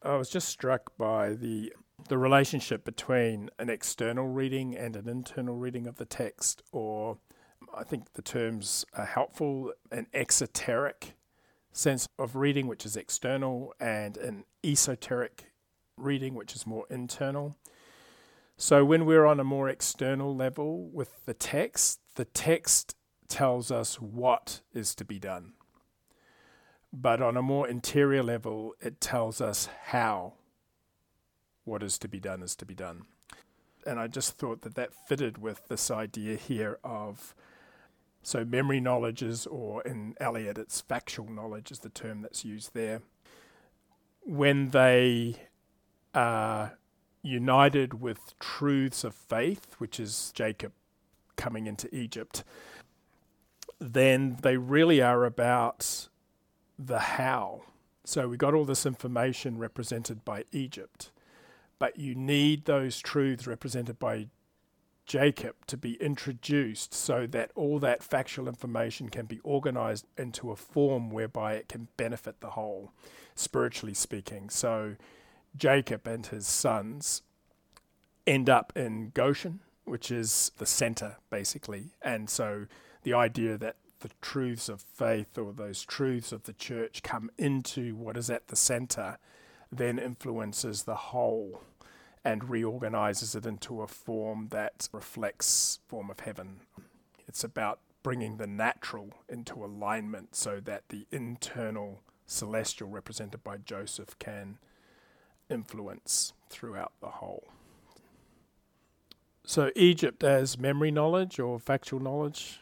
I was just struck by the relationship between an external reading and an internal reading of the text, or I think the terms are helpful, an exoteric sense of reading, which is external, and an esoteric reading, which is more internal. So when we're on a more external level with the text tells us what is to be done. But on a more interior level, it tells us how what is to be done is to be done. And I just thought that fitted with this idea here of, so memory knowledge is, or in Eliot, it's factual knowledge is the term that's used there. When they are united with truths of faith, which is Jacob coming into Egypt, then they really are about the how. So we got all this information represented by Egypt, but you need those truths represented by Jacob to be introduced so that all that factual information can be organized into a form whereby it can benefit the whole, spiritually speaking. So Jacob and his sons end up in Goshen, which is the center, basically. And so the idea that the truths of faith, or those truths of the church, come into what is at the center, then influences the whole and reorganizes it into a form that reflects form of heaven. It's about bringing the natural into alignment so that the internal celestial, represented by Joseph, can influence throughout the whole. So Egypt as memory knowledge or factual knowledge.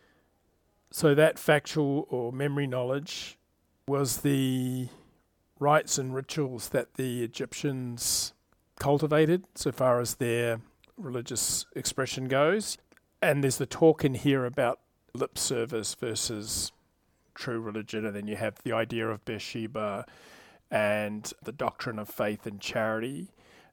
So that factual or memory knowledge was the rites and rituals that the Egyptians cultivated so far as their religious expression goes. And there's the talk in here about lip service versus true religion, and then you have the idea of Beersheba and the doctrine of faith and charity,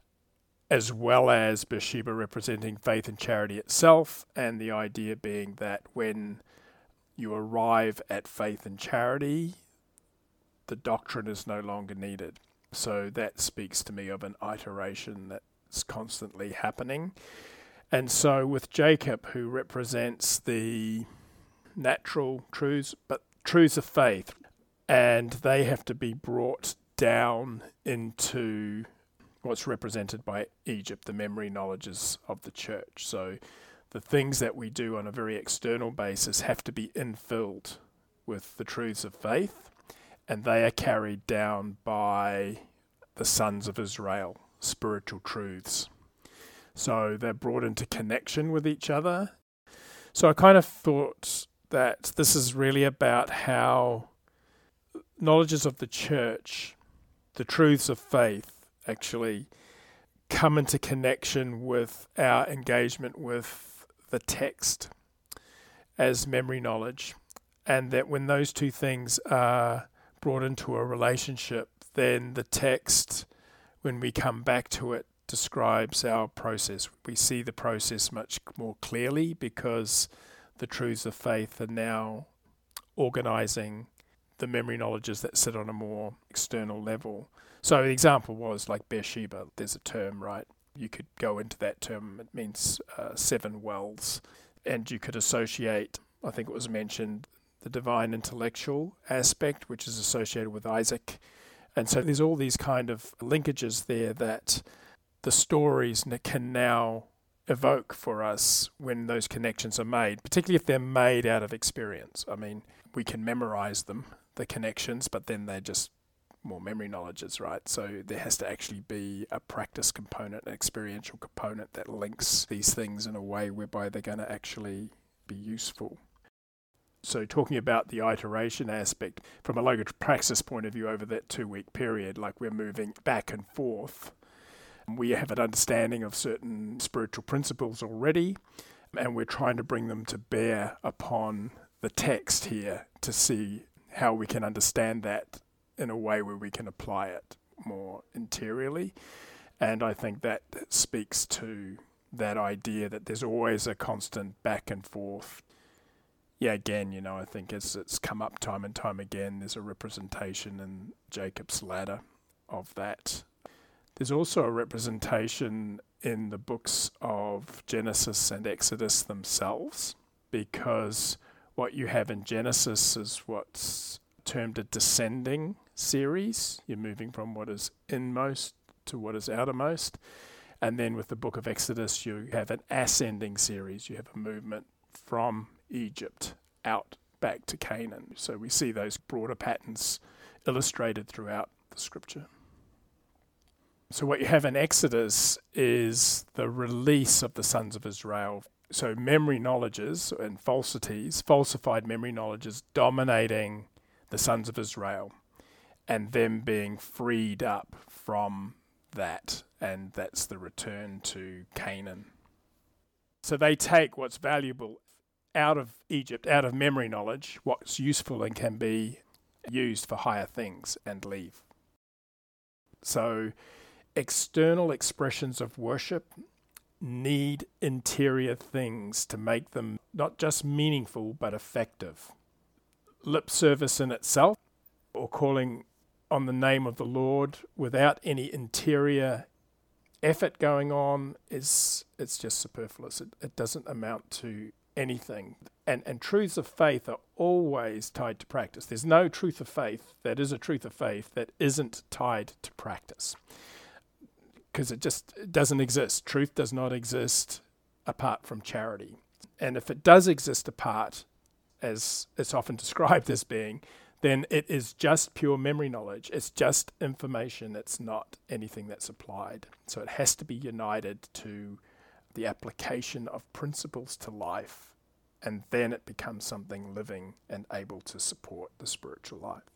as well as Beersheba representing faith and charity itself, and the idea being that when you arrive at faith and charity, the doctrine is no longer needed. So that speaks to me of an iteration that's constantly happening. And so with Jacob, who represents the natural truths, but truths of faith, and they have to be brought down into what's represented by Egypt, the memory knowledges of the church. So the things that we do on a very external basis have to be infilled with the truths of faith, and they are carried down by the sons of Israel, spiritual truths. So they're brought into connection with each other. So I kind of thought that this is really about how knowledges of the church, the truths of faith, actually come into connection with our engagement with the text as memory knowledge, and that when those two things are brought into a relationship, then the text, when we come back to it, describes our process. We see the process much more clearly because the truths of faith are now organizing the memory knowledges that sit on a more external level. So the example was like Beersheba. There's a term, right? You could go into that term. It means 7 wells. And you could associate, I think it was mentioned, the divine intellectual aspect, which is associated with Isaac. And so there's all these kind of linkages there that the stories can now evoke for us when those connections are made, particularly if they're made out of experience. I mean, we can memorize them, the connections, but then they're just more memory knowledges, right? So there has to actually be a practice component, an experiential component that links these things in a way whereby they're going to actually be useful. So talking about the iteration aspect from a logopraxis point of view over that 2-week period, like we're moving back and forth. We have an understanding of certain spiritual principles already, and we're trying to bring them to bear upon the text here to see how we can understand that in a way where we can apply it more interiorly. And I think that speaks to that idea that there's always a constant back and forth. Yeah, again, I think as it's come up time and time again, there's a representation in Jacob's ladder of that. There's also a representation in the books of Genesis and Exodus themselves, because what you have in Genesis is what's termed a descending series. You're moving from what is inmost to what is outermost. And then with the book of Exodus, you have an ascending series. You have a movement from Egypt out back to Canaan. So we see those broader patterns illustrated throughout the scripture. So what you have in Exodus is the release of the sons of Israel. So memory knowledges and falsities, falsified memory knowledges dominating the sons of Israel, and them being freed up from that, and that's the return to Canaan. So they take what's valuable out of Egypt, out of memory knowledge, what's useful and can be used for higher things, and leave. So external expressions of worship need interior things to make them not just meaningful but effective. Lip service in itself, or calling on the name of the Lord without any interior effort going on, it's just superfluous. It doesn't amount to anything. And truths of faith are always tied to practice. There's no truth of faith that is a truth of faith that isn't tied to practice, because it doesn't exist. Truth does not exist apart from charity. And if it does exist apart, as it's often described as being, then it is just pure memory knowledge. It's just information. It's not anything that's applied. So it has to be united to the application of principles to life, and then it becomes something living and able to support the spiritual life.